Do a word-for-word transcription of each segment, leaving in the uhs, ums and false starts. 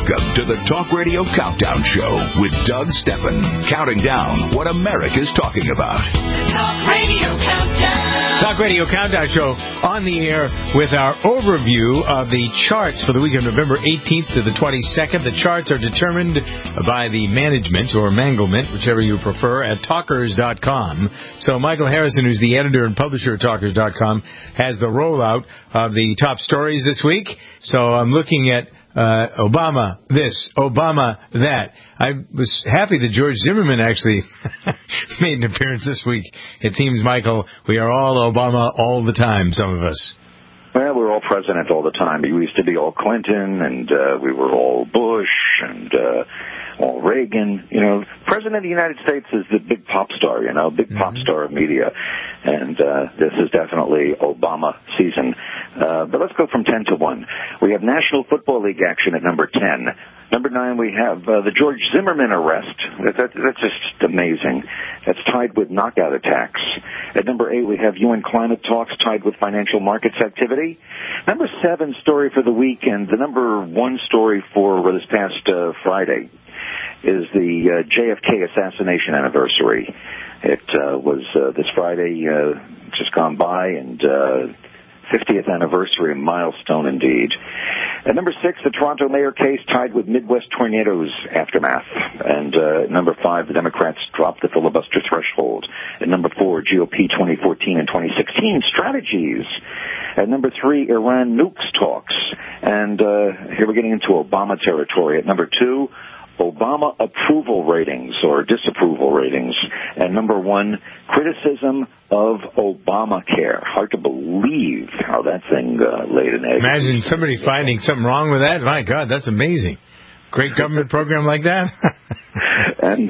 Welcome to the Talk Radio Countdown Show with Doug Steppen, counting down what America's talking about. Talk Radio Countdown. Talk Radio Countdown Show on the air with our overview of the charts for the week of November eighteenth to the twenty-second. The charts are determined by the management or manglement, whichever you prefer, at talkers dot com. So Michael Harrison, who's the editor and publisher at talkers dot com, has the rollout of the top stories this week. So I'm looking at Uh, Obama this, Obama that. I was happy that George Zimmerman actually made an appearance this week. It seems, Michael, we are all Obama all the time, some of us. Well, we're all president all the time. We used to be all Clinton, and uh, we were all Bush, and uh, all Reagan. You know, President of the United States is the big pop star, you know, big mm-hmm. pop star of media. And uh, this is definitely Obama season. Uh, but let's go from ten to one. We have National Football League action at number ten. Number nine, we have uh, the George Zimmerman arrest. That, that, that's just amazing. That's tied with knockout attacks. At number eight, we have U N climate talks tied with financial markets activity. Number seven story for the weekend, the number one story for this past uh, Friday, is the uh, J F K assassination anniversary. It uh, was uh, this Friday, uh, just gone by, and uh, fiftieth anniversary, a milestone indeed. At number six, the Toronto mayor case tied with Midwest tornadoes aftermath. And uh, number five, the Democrats dropped the filibuster threshold. At number four, G O P twenty fourteen and twenty sixteen strategies. At number three, Iran nukes talks. And uh, here we're getting into Obama territory. At number two, Obama approval ratings or disapproval ratings. And number one, criticism of Obamacare. Hard to believe how that thing uh, laid an egg. Imagine somebody finding something wrong with that. My God, that's amazing. Great government program like that. and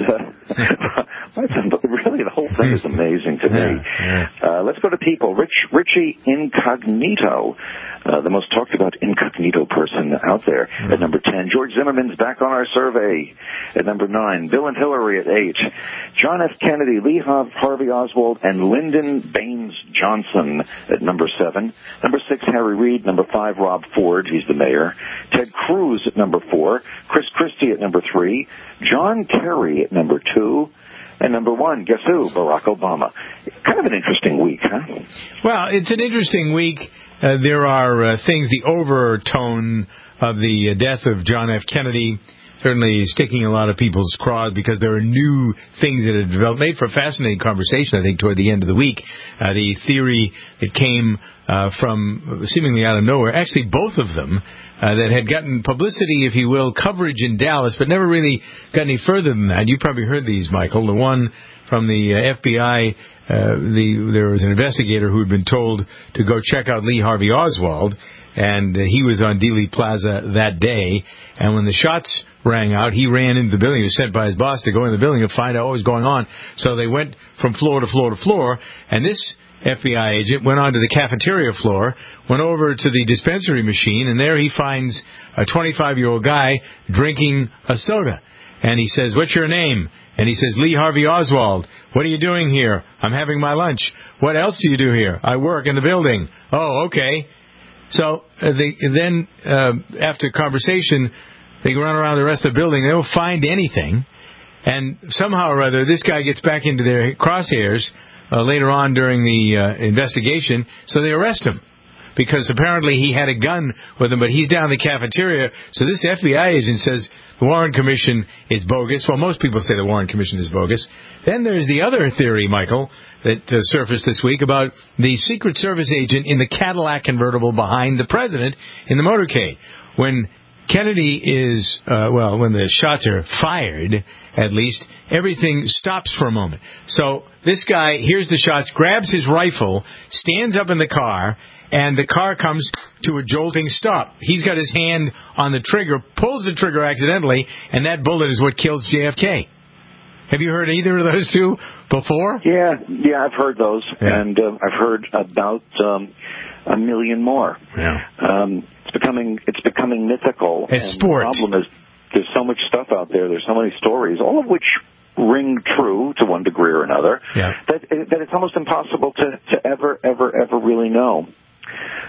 uh, really, the whole thing is amazing to me. Yeah, yeah. Uh, let's go to people. Rich, Richie Incognito, uh, the most talked about incognito person out there. Mm. At number ten, George Zimmerman's back on our survey. At number nine, Bill and Hillary at eight. John F. Kennedy, Lee Harvey Oswald, and Lyndon Baines Johnson at number seven. Number six, Harry Reid. Number five, Rob Ford. He's the mayor. Ted Cruz at number four. Chris Christie at number three. John Kerry at number two. And number one, guess who? Barack Obama. Kind of an interesting week, huh? Well, it's an interesting week. Uh, there are uh, things, the overtone of the uh, death of John F. Kennedy certainly sticking a lot of people's craws because there are new things that have developed. Made for a fascinating conversation, I think, toward the end of the week. Uh, the theory that came uh, from seemingly out of nowhere, actually both of them, uh, that had gotten publicity, if you will, coverage in Dallas, but never really got any further than that. You probably heard these, Michael. The one from the uh, F B I, uh, the, there was an investigator who had been told to go check out Lee Harvey Oswald, and uh, he was on Dealey Plaza that day. And when the shots rang out, he ran into the building. He was sent by his boss to go in the building and find out what was going on. So they went from floor to floor to floor, and this F B I agent went onto the cafeteria floor, went over to the dispensary machine, and there he finds a twenty-five-year-old guy drinking a soda. And he says, "What's your name?" And he says, "Lee Harvey Oswald." "What are you doing here?" "I'm having my lunch." "What else do you do here?" "I work in the building." "Oh, okay." So uh, they, then, uh, after conversation, they run around the rest of the building. They don't find anything. And somehow or other, this guy gets back into their crosshairs uh, later on during the uh, investigation. So they arrest him because apparently he had a gun with him, but he's down in the cafeteria. So this F B I agent says the Warren Commission is bogus. Well, most people say the Warren Commission is bogus. Then there's the other theory, Michael, that uh, surfaced this week about the Secret Service agent in the Cadillac convertible behind the president in the motorcade. When Kennedy is, uh, well, when the shots are fired, at least, everything stops for a moment. So this guy hears the shots, grabs his rifle, stands up in the car, and the car comes to a jolting stop. He's got his hand on the trigger, pulls the trigger accidentally, and that bullet is what kills J F K. Have you heard either of those two before? Yeah, yeah, I've heard those, yeah. and uh, I've heard about um, a million more. Yeah. Um, it's becoming it's becoming mythical. It's and sport. The problem is there's so much stuff out there. There's so many stories, all of which ring true to one degree or another. Yeah. That that it's almost impossible to to ever ever ever really know.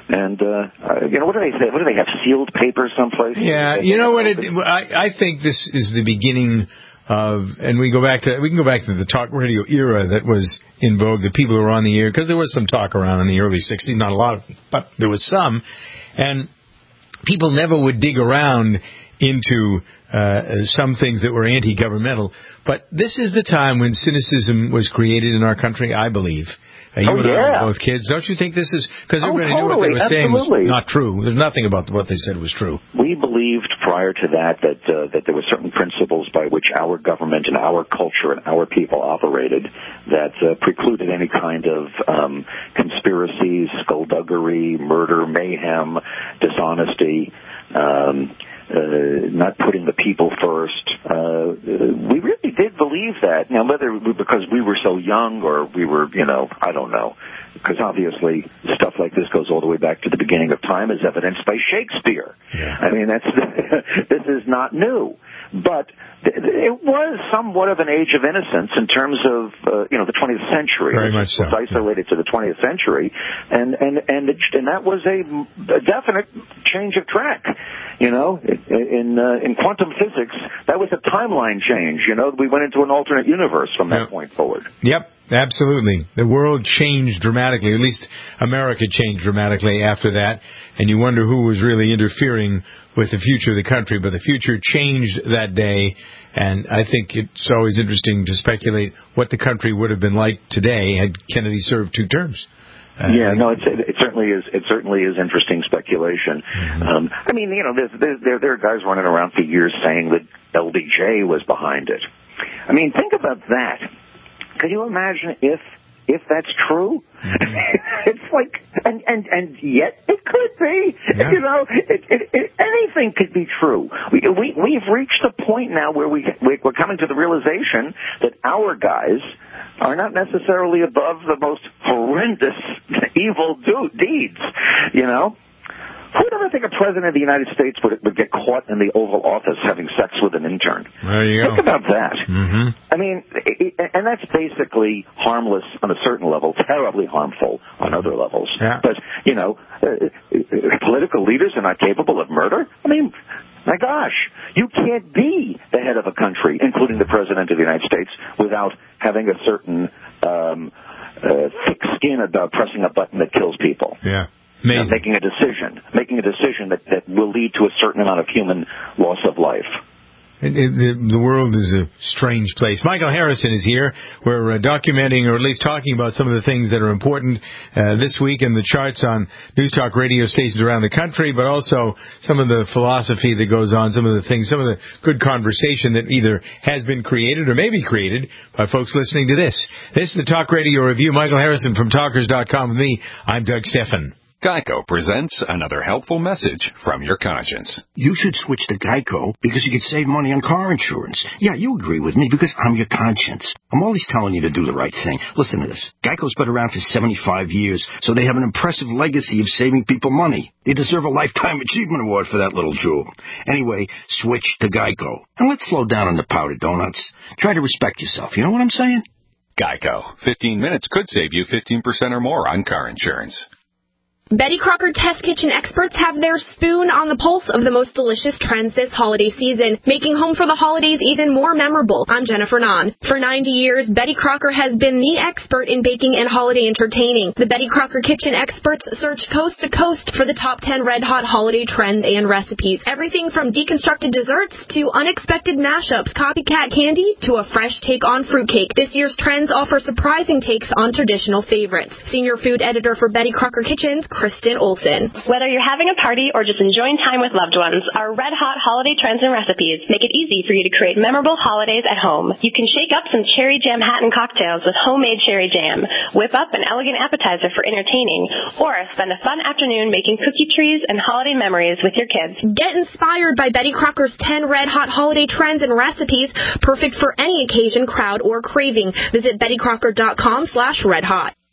And, uh, uh, you know, what do they say? What do they have, sealed paper someplace? Yeah, you know what? It, I, I think this is the beginning of, and we go back to, we can go back to the talk radio era that was in vogue, the people who were on the air, because there was some talk around in the early sixties, not a lot, but there was some, and people never would dig around into uh, some things that were anti-governmental. But this is the time when cynicism was created in our country, I believe. Uh, you oh, and yeah. I are both kids. Don't you think this is... Because oh, everybody totally. knew what they were Absolutely. saying was not true. There's nothing about what they said was true. We believed prior to that that uh, that there were certain principles by which our government and our culture and our people operated that uh, precluded any kind of um, conspiracies, skullduggery, murder, mayhem, dishonesty, um, uh, not putting the people first. Uh, we really did believe that. Now, whether because we were so young or we were, you know, I don't know. Because obviously stuff like this goes all the way back to the beginning of time, as evidenced by Shakespeare. Yeah. I mean, that's this is not new. But it was somewhat of an age of innocence in terms of, uh, you know, the twentieth century. Very much so. It was isolated yeah. to the twentieth century. And, and, and, it, and that was a, a definite change of track. You know, in uh, in quantum physics, that was a timeline change. You know, we went into an alternate universe from that yep. point forward. Yep, absolutely. The world changed dramatically. At least America changed dramatically after that. And you wonder who was really interfering with the future of the country. But the future changed that day. And I think it's always interesting to speculate what the country would have been like today had Kennedy served two terms. Uh, yeah, no, it's, it, it certainly is. It certainly is interesting speculation. Mm-hmm. Um, I mean, you know, there's, there there are guys running around for years saying that L B J was behind it. I mean, think about that. Can you imagine if if that's true? Mm-hmm. It's like, and and and yet it could be. Yeah. You know, it, it, it, anything could be true. We we we've reached a point now where we we're coming to the realization that our guys are not necessarily above the most horrendous evil do- deeds, you know? Who would ever think a president of the United States would, would get caught in the Oval Office having sex with an intern? There you Think go. about that. Mm-hmm. I mean, it, and that's basically harmless on a certain level, terribly harmful on other levels. Yeah. But, you know, uh, political leaders are not capable of murder? I mean, my gosh, you can't be the head of a country, including the President of the United States, without having a certain um, uh, thick skin about pressing a button that kills people. Yeah. You know, making a decision, making a decision that, that will lead to a certain amount of human loss of life. It, it, the, the world is a strange place. Michael Harrison is here. We're uh, documenting, or at least talking about some of the things that are important uh, this week in the charts on News Talk radio stations around the country, but also some of the philosophy that goes on, some of the things, some of the good conversation that either has been created or may be created by folks listening to this. This is the Talk Radio Review. Michael Harrison from Talkers dot com with me. I'm Doug Steffen. Geico presents another helpful message from your conscience. You should switch to Geico because you could save money on car insurance. Yeah, you agree with me because I'm your conscience. I'm always telling you to do the right thing. Listen to this. Geico's been around for seventy-five years, so they have an impressive legacy of saving people money. They deserve a Lifetime Achievement Award for that little jewel. Anyway, switch to Geico. And let's slow down on the powdered donuts. Try to respect yourself. You know what I'm saying? Geico. fifteen minutes could save you fifteen percent or more on car insurance. Betty Crocker Test Kitchen experts have their spoon on the pulse of the most delicious trends this holiday season, making home for the holidays even more memorable. I'm Jennifer Nahn. For ninety years, Betty Crocker has been the expert in baking and holiday entertaining. The Betty Crocker Kitchen experts search coast to coast for the top ten red-hot holiday trends and recipes. Everything from deconstructed desserts to unexpected mashups, copycat candy to a fresh take on fruitcake. This year's trends offer surprising takes on traditional favorites. Senior food editor for Betty Crocker Kitchens, Kristen Olson. Whether you're having a party or just enjoying time with loved ones, our red-hot holiday trends and recipes make it easy for you to create memorable holidays at home. You can shake up some cherry jam Hatton cocktails with homemade cherry jam, whip up an elegant appetizer for entertaining, or spend a fun afternoon making cookie trees and holiday memories with your kids. Get inspired by Betty Crocker's ten red-hot holiday trends and recipes, perfect for any occasion, crowd, or craving. Visit betty crocker dot com slash red hot.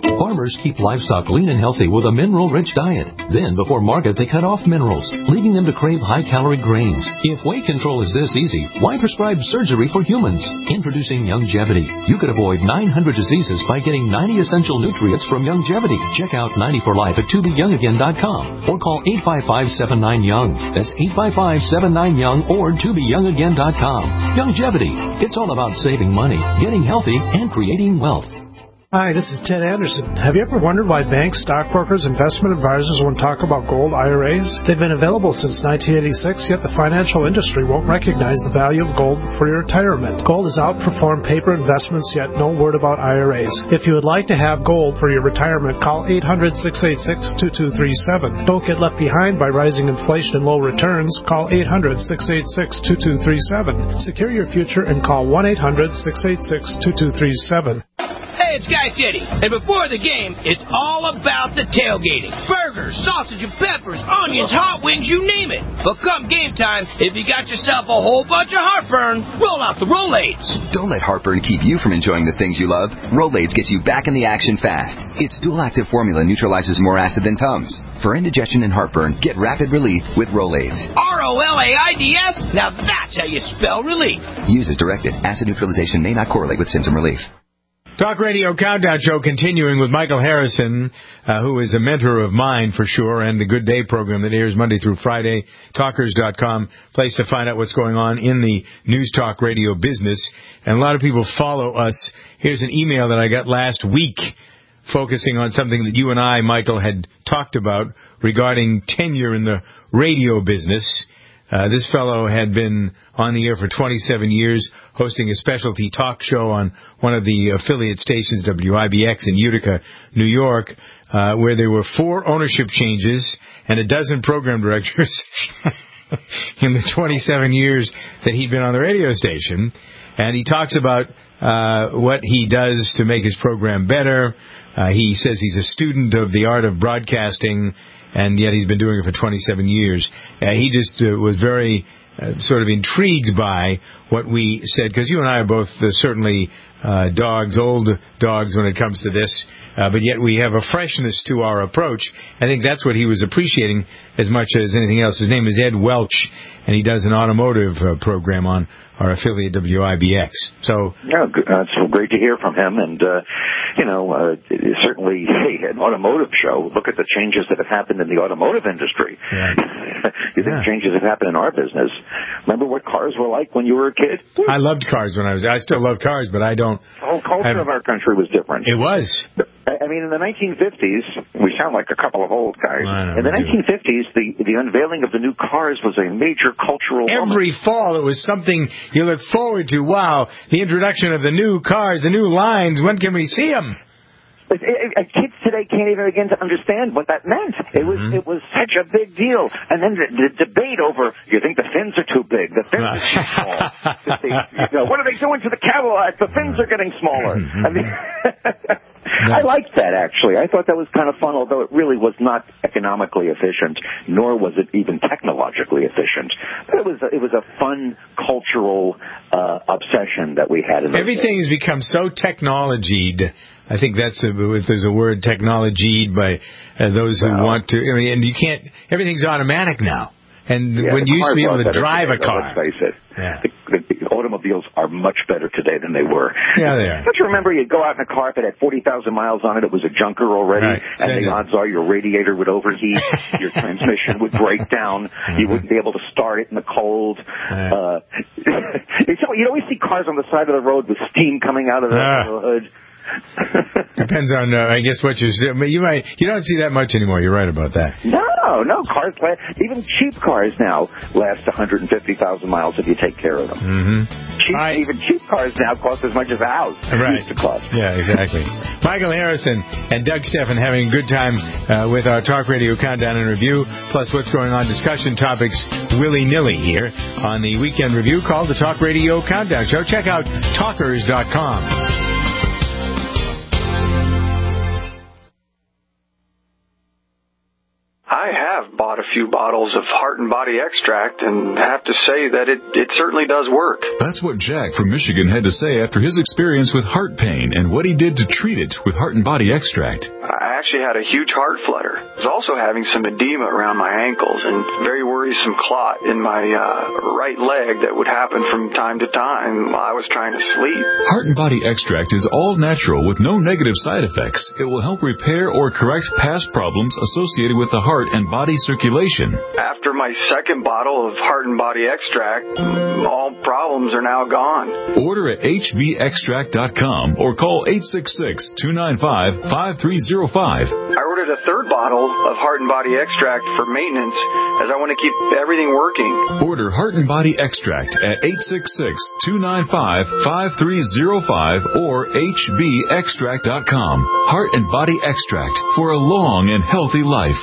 Farmers keep livestock lean and healthy with a mineral-rich diet. Then, before market, they cut off minerals, leading them to crave high-calorie grains. If weight control is this easy, why prescribe surgery for humans? Introducing Youngevity. You could avoid nine hundred diseases by getting ninety essential nutrients from Youngevity. Check out ninety for life at to be young again dot com or call eight five five, seven nine, young. That's eight five five, seven nine, young or to be young again dot com. Youngevity. It's all about saving money, getting healthy, and creating wealth. Hi, this is Ted Anderson. Have you ever wondered why banks, stockbrokers, investment advisors won't talk about gold I R As? They've been available since nineteen eighty-six, yet the financial industry won't recognize the value of gold for your retirement. Gold has outperformed paper investments, yet no word about I R As. If you would like to have gold for your retirement, call eight hundred, six eight six, two two three seven. Don't get left behind by rising inflation and low returns. Call eight hundred, six eight six, two two three seven. Secure your future and call one eight hundred, six eight six, two two three seven. Hey, it's Guy Fieri, and before the game, it's all about the tailgating. Burgers, sausage and peppers, onions, hot wings, you name it. But come game time, if you got yourself a whole bunch of heartburn, roll out the Rolaids. Don't let heartburn keep you from enjoying the things you love. Rolaids gets you back in the action fast. Its dual-active formula neutralizes more acid than Tums. For indigestion and heartburn, get rapid relief with Rolaids. R O L A I D S? Now that's how you spell relief. Use as directed. Acid neutralization may not correlate with symptom relief. Talk Radio Countdown Show continuing with Michael Harrison, uh, who is a mentor of mine for sure, and the Good Day program that airs Monday through Friday, talkers dot com, place to find out what's going on in the news talk radio business. And a lot of people follow us. Here's an email that I got last week focusing on something that you and I, Michael, had talked about regarding tenure in the radio business. Uh, this fellow had been on the air for twenty-seven years, hosting a specialty talk show on one of the affiliate stations, W I B X in Utica, New York, uh, where there were four ownership changes and a dozen program directors in the twenty-seven years that he'd been on the radio station. And he talks about uh, what he does to make his program better. Uh, he says he's a student of the art of broadcasting, and yet he's been doing it for twenty-seven years. Uh, he just uh, was very uh, sort of intrigued by what we said, because you and I are both uh, certainly uh, dogs, old dogs when it comes to this, uh, but yet we have a freshness to our approach. I think that's what he was appreciating as much as anything else. His name is Ed Welch, and he does an automotive uh, program on our affiliate W I B X. So yeah, uh, it's great to hear from him, and uh, you know, uh, certainly, hey, an automotive show. Look at the changes that have happened in the automotive industry. Yeah. You think yeah. changes have happened in our business? Remember what cars were like when you were a kid? I loved cars when I was. I still love cars, but I don't. The whole culture I've, of our country was different. It was. I mean, in the nineteen fifties, we sound like a couple of old guys. Know, in the nineteen fifties, the the unveiling of the new cars was a major cultural Every moment. fall, it was something you look forward to. Wow, the introduction of the new cars, the new lines. When can we see them? It, it, it, kids today can't even begin to understand what that meant. It was mm-hmm. it was such a big deal. And then the, the debate over, you think the fins are too big, the fins are too small. the, you know, what are they doing to the Cadillac? The fins are getting smaller. I mean, no. I liked that, actually. I thought that was kind of fun, although it really was not economically efficient, nor was it even technologically efficient. But it was a, it was a fun cultural uh, obsession that we had. In Everything has become so technologied. I think that's a, if there's a word, technology by uh, those who wow. want to. I mean, and you can't. Everything's automatic now. And yeah, when you used to be able to drive today, a car, let's face it, yeah. the, the, the automobiles are much better today than they were. Yeah, they are. Don't you remember you'd go out in a car that had forty thousand miles on it, it was a junker already, right. and Send the it. odds are your radiator would overheat, your transmission would break down, mm-hmm. you wouldn't be able to start it in the cold. Uh, you'd always see cars on the side of the road with steam coming out of the, uh. the hood. Depends on, uh, I guess, what you're. You might. You don't see that much anymore. You're right about that. No, no. Cars last. Even cheap cars now last one hundred fifty thousand miles if you take care of them. Mm-hmm. Cheap, right. Even cheap cars now cost as much as a house right. used to cost. Yeah, exactly. Michael Harrison and Doug Steffen having a good time uh, with our Talk Radio Countdown and Review, plus what's going on, discussion topics willy-nilly here on the Weekend Review called the Talk Radio Countdown Show. Check out talkers dot com. I have bought a few bottles of Heart and Body Extract and have to say that it, it certainly does work. That's what Jack from Michigan had to say after his experience with heart pain and what he did to treat it with Heart and Body Extract. I actually had a huge heart flutter. I was also having some edema around my ankles and very worrisome clot in my uh, right leg that would happen from time to time while I was trying to sleep. Heart and Body Extract is all natural with no negative side effects. It will help repair or correct past problems associated with the heart and body circulation. After my second bottle of Heart and Body Extract, all problems are now gone. Order at H B extract dot com or call eight six six, two nine five, five three zero five. I ordered a third bottle of Heart and Body Extract for maintenance as I want to keep everything working. Order Heart and Body Extract at eight six six, two nine five, five three zero five or H B extract dot com. Heart and Body Extract for a long and healthy life.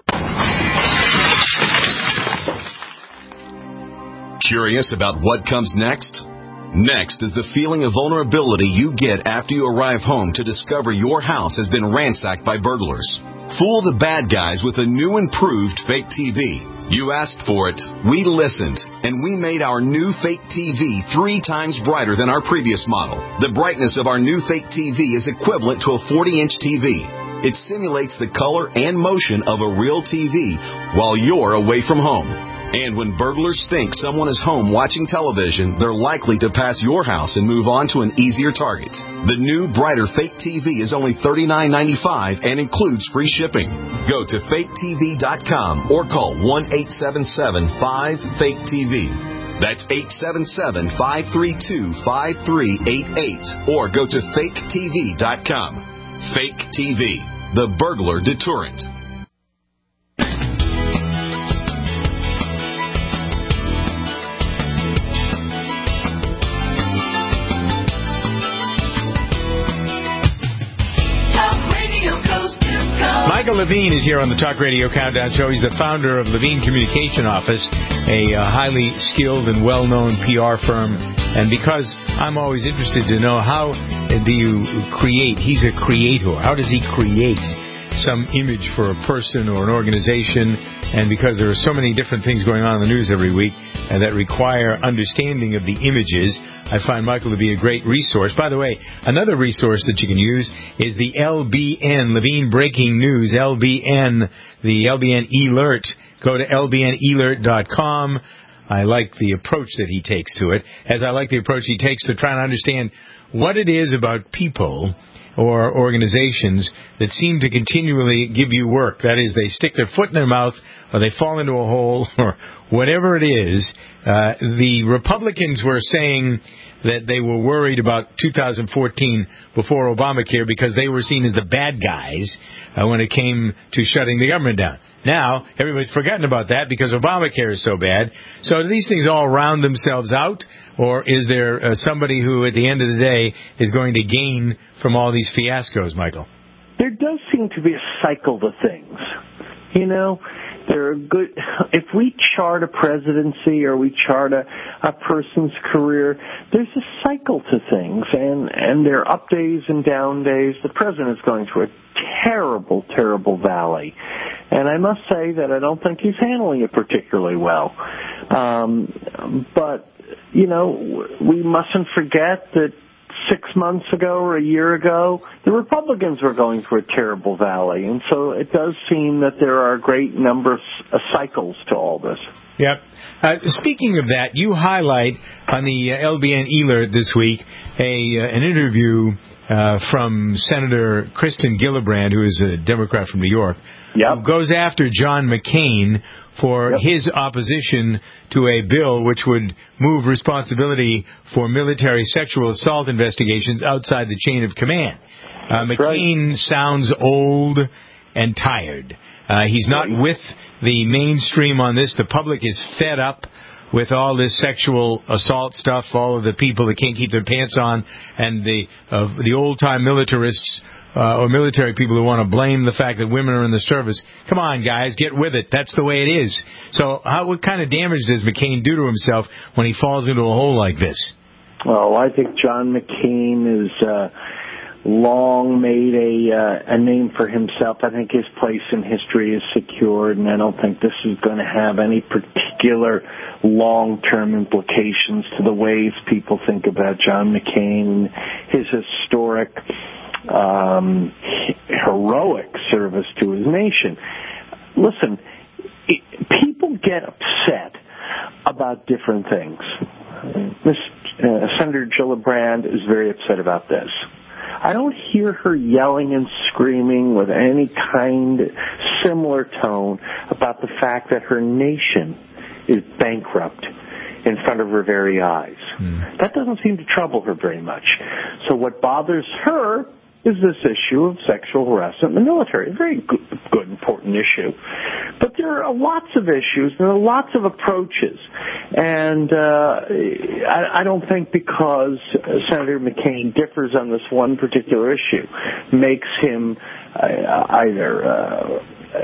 Curious about what comes next? Next is the feeling of vulnerability you get after you arrive home to discover your house has been ransacked by burglars. Fool the bad guys with a new improved fake T V. You asked for it, we listened, and we made our new fake T V three times brighter than our previous model. The brightness of our new fake T V is equivalent to a forty-inch T V. It simulates the color and motion of a real T V while you're away from home. And when burglars think someone is home watching television, they're likely to pass your house and move on to an easier target. The new, brighter fake T V is only thirty-nine ninety-five and includes free shipping. Go to fake T V dot com or call one eight seven seven, five, fake T V. That's eight seven seven, five three two, five three eight eight or go to fake T V dot com. Fake T V, the burglar deterrent. Michael Levine is here on the Talk Radio Countdown Show. He's the founder of Levine Communication Office, a uh, highly skilled and well-known P R firm. And because I'm always interested to know how do you create, he's a creator. How does he create some image for a person or an organization? And because there are so many different things going on in the news every week and that require understanding of the images, I find Michael to be a great resource. By the way, another resource that you can use is the L B N, Levine Breaking News, L B N, the L B N Alert. Go to L B N alert dot com. I like the approach that he takes to it, as I like the approach he takes to trying to understand what it is about people or organizations that seem to continually give you work. That is, they stick their foot in their mouth or they fall into a hole or whatever it is. Uh, the Republicans were saying that they were worried about two thousand fourteen before Obamacare because they were seen as the bad guys uh, when it came to shutting the government down. Now, everybody's forgotten about that because Obamacare is so bad. So do these things all round themselves out? Or is there uh, somebody who, at the end of the day, is going to gain from all these fiascos, Michael? There does seem to be a cycle to things. You know, there are good. If we chart a presidency or we chart a, a person's career, there's a cycle to things, and, and there are up days and down days. The president is going through a terrible, terrible valley. And I must say that I don't think he's handling it particularly well. Um, but, you know, we mustn't forget that six months ago or a year ago, the Republicans were going through a terrible valley. And so it does seem that there are a great number of uh, cycles to all this. Yep. Uh, speaking of that, you highlight on the uh, L B N Alert this week a uh, an interview uh, from Senator Kristen Gillibrand, who is a Democrat from New York, yep. who goes after John McCain for yep. his opposition to a bill which would move responsibility for military sexual assault investigations outside the chain of command. Uh, McCain right. sounds old and tired. Uh, he's not right. with the mainstream on this. The public is fed up with all this sexual assault stuff, all of the people that can't keep their pants on, and the uh, the old-time militarists uh, or military people who want to blame the fact that women are in the service. Come on, guys, get with it. That's the way it is. So how, what kind of damage does McCain do to himself when he falls into a hole like this? Well, I think John McCain is... Uh long made a uh, a name for himself. I think his place in history is secured, and I don't think this is going to have any particular long-term implications to the ways people think about John McCain, his historic, um, heroic service to his nation. Listen, it, people get upset about different things. Miss uh, Senator Gillibrand is very upset about this. I don't hear her yelling and screaming with any kind similar tone about the fact that her nation is bankrupt in front of her very eyes. Mm. That doesn't seem to trouble her very much. So what bothers her is this issue of sexual harassment in the military. A very good, good, important issue. But there are lots of issues, there are lots of approaches. And uh, I, I don't think because Senator McCain differs on this one particular issue makes him uh, either uh,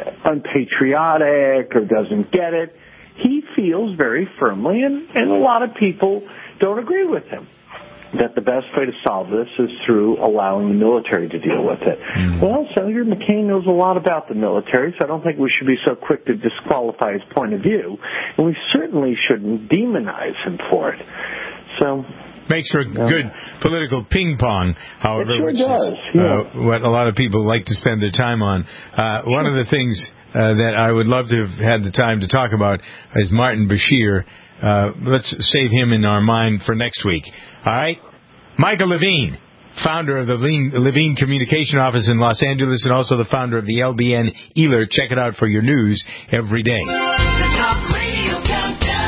unpatriotic or doesn't get it. He feels very firmly, and, and a lot of people don't agree with him, that the best way to solve this is through allowing the military to deal with it. Mm. Well, Senator McCain knows a lot about the military, so I don't think we should be so quick to disqualify his point of view, and we certainly shouldn't demonize him for it. So makes for a good political ping pong, however, it sure which does. is Yeah. uh, what a lot of people like to spend their time on. Uh, one of the things uh, that I would love to have had the time to talk about is Martin Bashir. Uh, let's save him in our mind for next week. All right? Michael Levine, founder of the Levine Communication Office in Los Angeles and also the founder of the L B N E-Alert. Check it out for your news every day. The Talk Radio Countdown.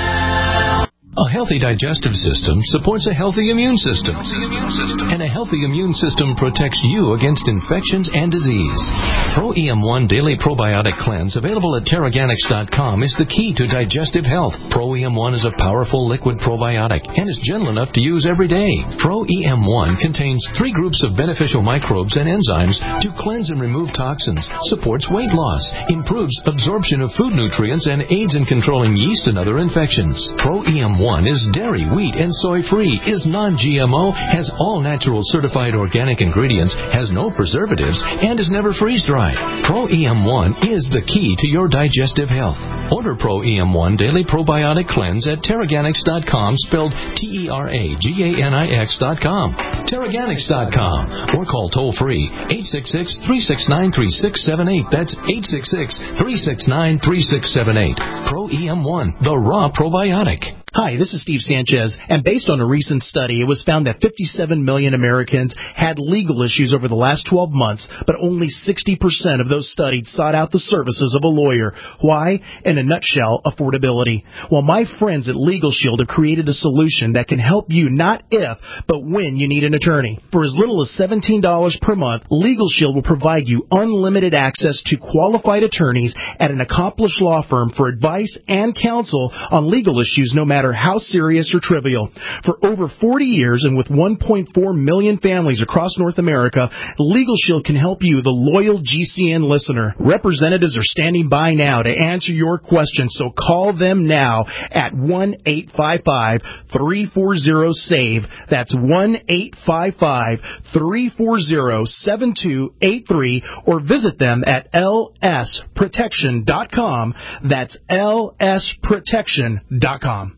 A healthy digestive system supports a healthy immune system. And a healthy immune system protects you against infections and disease. Pro E M one Daily Probiotic Cleanse, available at Terraganics dot com, is the key to digestive health. Pro E M one is a powerful liquid probiotic and is gentle enough to use every day. Pro E M one contains three groups of beneficial microbes and enzymes to cleanse and remove toxins, supports weight loss, improves absorption of food nutrients, and aids in controlling yeast and other infections. Pro E M one is dairy, wheat, and soy-free, is non-G M O, has all natural certified organic ingredients, has no preservatives, and is never freeze-dried. Pro E M one is the key to your digestive health. Order Pro E M one Daily Probiotic Cleanse at Terraganics dot com, spelled T E R A G A N I X dot com. Terraganics dot com, or call toll-free eight six six, three six nine, three six seven eight. That's eight six six, three six nine, three six seven eight. Pro E M one, the raw probiotic. Hi, this is Steve Sanchez, and based on a recent study, it was found that fifty-seven million Americans had legal issues over the last twelve months, but only sixty percent of those studied sought out the services of a lawyer. Why? In a nutshell, affordability. Well, my friends at Legal Shield have created a solution that can help you not if, but when you need an attorney. For as little as seventeen dollars per month, Legal Shield will provide you unlimited access to qualified attorneys at an accomplished law firm for advice and counsel on legal issues, no matter how serious or trivial. For over forty years and with one point four million families across North America, Legal Shield can help you, the loyal G C N listener. Representatives are standing by now to answer your questions, so call them now at one eight five five, three four zero, S A V E. That's one eight five five, three four zero, seven two eight three, or visit them at L S protection dot com. That's L S protection dot com.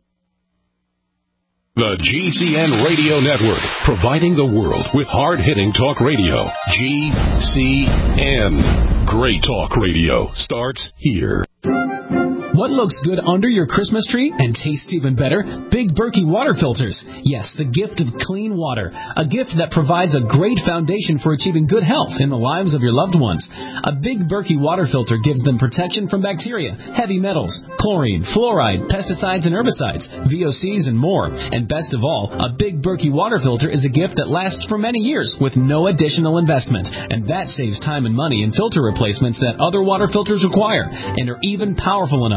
The G C N Radio Network, providing the world with hard-hitting talk radio. G C N. Great talk radio starts here. What looks good under your Christmas tree and tastes even better? Big Berkey water filters. Yes, the gift of clean water. A gift that provides a great foundation for achieving good health in the lives of your loved ones. A Big Berkey water filter gives them protection from bacteria, heavy metals, chlorine, fluoride, pesticides and herbicides, V O Cs and more. And best of all, a Big Berkey water filter is a gift that lasts for many years with no additional investment. And that saves time and money in filter replacements that other water filters require, and are even powerful enough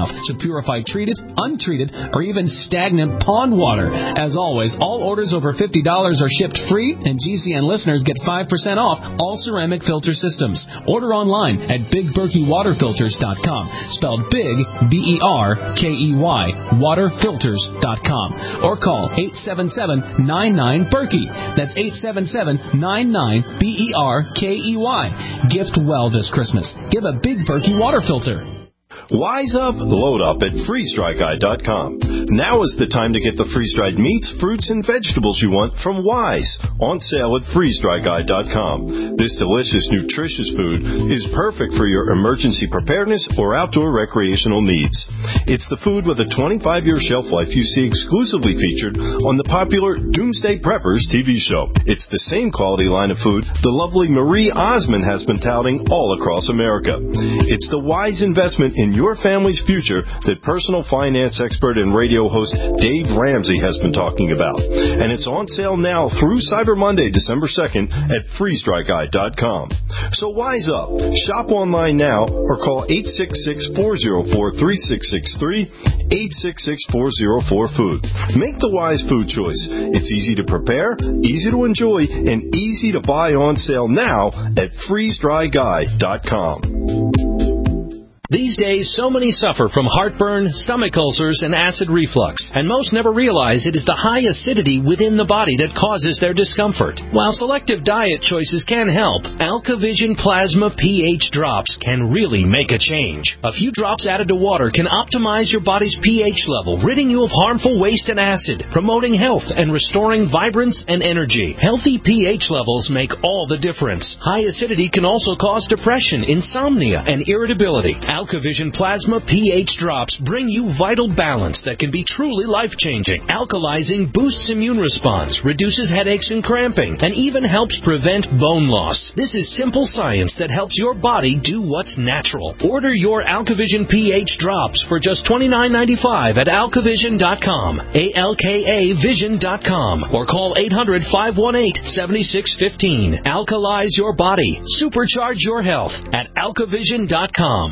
off to purify treated, untreated, or even stagnant pond water. As always, all orders over fifty dollars are shipped free, and G C N listeners get five percent off all ceramic filter systems. Order online at big berkey water filters dot com, spelled big, B E R K E Y, water filters dot com, or call eight seven seven, nine nine, Berkey. That's eight seven seven, nine nine, B E R K E Y. Gift well this Christmas. Give a Big Berkey water filter. Wise up, load up at freeze dry guy dot com. Now is the time to get the freeze-dried meats, fruits, and vegetables you want from Wise, on sale at freeze dry guy dot com. This delicious, nutritious food is perfect for your emergency preparedness or outdoor recreational needs. It's the food with a twenty-five year shelf life you see exclusively featured on the popular Doomsday Preppers T V show. It's the same quality line of food the lovely Marie Osmond has been touting all across America. It's the wise investment in your family's future that personal finance expert and radio host Dave Ramsey has been talking about. And it's on sale now through Cyber Monday, December second at freeze dry guy dot com. So wise up. Shop online now or call eight six six, four zero four, three six six three, eight six six, four zero four, food. Make the wise food choice. It's easy to prepare, easy to enjoy, and easy to buy on sale now at freeze dry guy dot com. These days, so many suffer from heartburn, stomach ulcers, and acid reflux, and most never realize it is the high acidity within the body that causes their discomfort. While selective diet choices can help, AlkaVision Plasma pH drops can really make a change. A few drops added to water can optimize your body's pH level, ridding you of harmful waste and acid, promoting health and restoring vibrance and energy. Healthy pH levels make all the difference. High acidity can also cause depression, insomnia, and irritability. AlkaVision Plasma pH drops bring you vital balance that can be truly life-changing. Alkalizing boosts immune response, reduces headaches and cramping, and even helps prevent bone loss. This is simple science that helps your body do what's natural. Order your AlkaVision pH drops for just twenty-nine ninety-five at alka vision dot com, A L K A vision dot com, or call eight hundred, five one eight, seven six one five. Alkalize your body. Supercharge your health at alka vision dot com.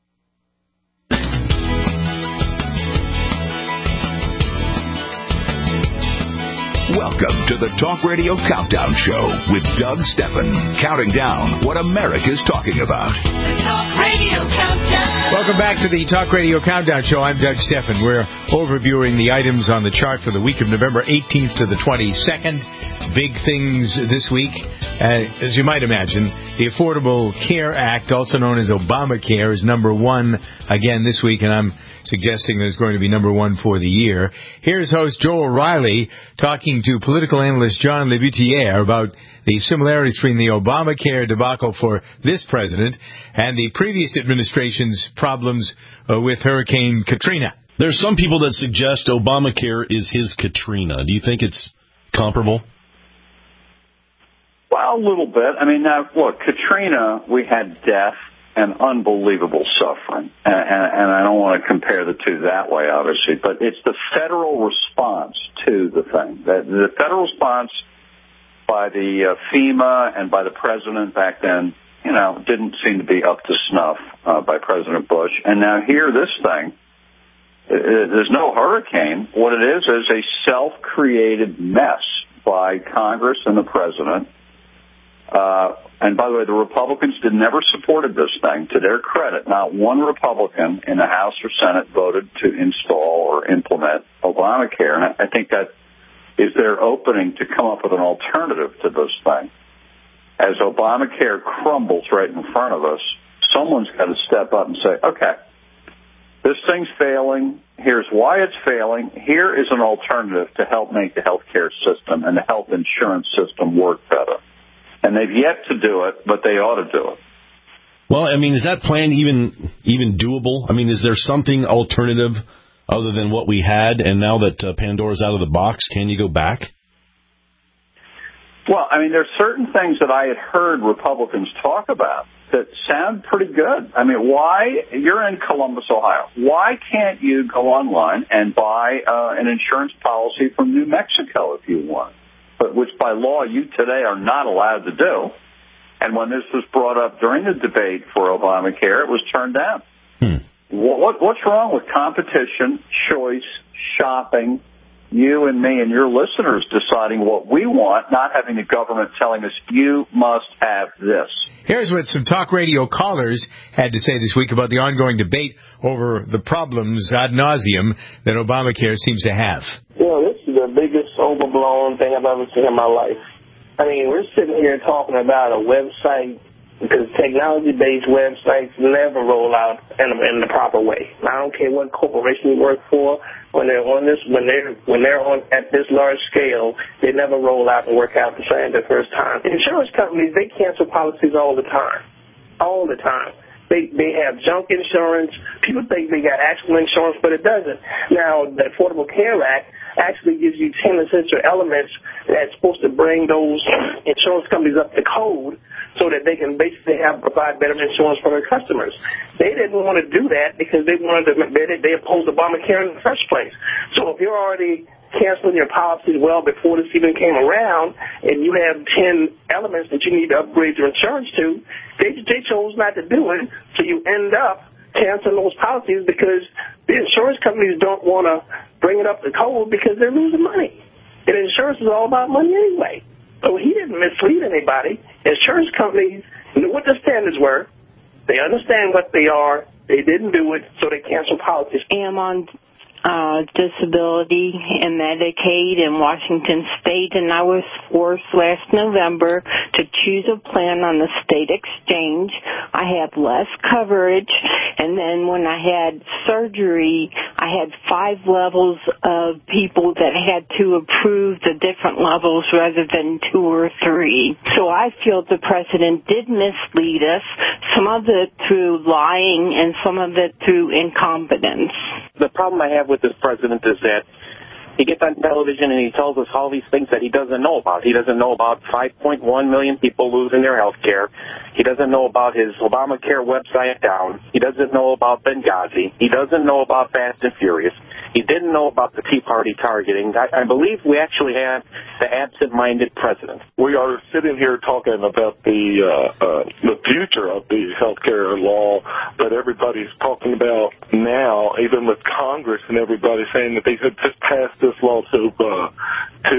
Welcome to the Talk Radio Countdown Show with Doug Steffen, counting down what America's talking about. The Talk Radio Countdown. Welcome back to the Talk Radio Countdown Show. I'm Doug Steffen. We're overviewing the items on the chart for the week of November eighteenth to the twenty-second. Big things this week. Uh, as you might imagine, the Affordable Care Act, also known as Obamacare, is number one again this week, and I'm suggesting that it's going to be number one for the year. Here's host Joe O'Reilly talking to political analyst John Lebutier about the similarities between the Obamacare debacle for this president and the previous administration's problems uh, with Hurricane Katrina. There's some people that suggest Obamacare is his Katrina. Do you think it's comparable? Well, a little bit. I mean, now, look, Katrina, we had death and unbelievable suffering. And, and, and I don't want to compare the two that way, obviously, but it's the federal response to the thing. The, the federal response by the uh, FEMA and by the president back then, you know, didn't seem to be up to snuff uh, by President Bush. And now here, this thing, there's no hurricane. What it is is a self-created mess by Congress and the president. Uh, and by the way, the Republicans did never supported this thing. To their credit, not one Republican in the House or Senate voted to install or implement Obamacare. And I think that is their opening to come up with an alternative to this thing. As Obamacare crumbles right in front of us, someone's got to step up and say, okay, this thing's failing. Here's why it's failing. Here is an alternative to help make the health care system and the health insurance system work better. And they've yet to do it, but they ought to do it. Well, I mean, is that plan even even doable? I mean, is there something alternative other than what we had, and now that uh, Pandora's out of the box, can you go back? Well, I mean, there's certain things that I had heard Republicans talk about that sound pretty good. I mean, why, you're in Columbus, Ohio, why can't you go online and buy uh, an insurance policy from New Mexico if you want? But which by law you today are not allowed to do. And when this was brought up during the debate for Obamacare, it was turned down. Hmm. what, what's wrong with competition, choice, shopping, you and me and your listeners deciding what we want, not having the government telling us, you must have this? Here's what some talk radio callers had to say this week about the ongoing debate over the problems ad nauseum that Obamacare seems to have. You know, this is the biggest overblown thing I've ever seen in my life. I mean, we're sitting here talking about a website, because technology-based websites never roll out in, in the proper way. I don't care what corporation you work for. When they're on this, when they're when they're on at this large scale, they never roll out and work out the same the first time. Insurance companies, they cancel policies all the time, all the time. They they have junk insurance. People think they got actual insurance, but it doesn't. Now, the Affordable Care Act actually gives you ten essential elements that's supposed to bring those insurance companies up to code, so that they can basically have provide better insurance for their customers. They didn't want to do that because they wanted to, they, they opposed Obamacare in the first place. So if you're already canceling your policies well before this even came around, and you have ten elements that you need to upgrade your insurance to, they, they chose not to do it, so you end up canceling those policies because the insurance companies don't want to bring it up to code because they're losing money. And insurance is all about money anyway. So he didn't mislead anybody. Insurance companies knew what the standards were. They understand what they are. They didn't do it, so they canceled policies. I am on uh, disability and Medicaid in Washington State, and I was forced last November to choose a plan on the state exchange. I have less coverage, and then when I had surgery, I had five levels of people that had to approve the different levels rather than two or three. So I feel the president did mislead us, some of it through lying and some of it through incompetence. The problem I have with this president is that he gets on television and he tells us all these things that he doesn't know about. He doesn't know about five point one million people losing their health care. He doesn't know about his Obamacare website down. He doesn't know about Benghazi. He doesn't know about Fast and Furious. He didn't know about the Tea Party targeting. I, I believe we actually have the absent-minded president. We are sitting here talking about the uh, uh, the future of the health care law that everybody's talking about now, even with Congress and everybody saying that they could just pass this law to uh, to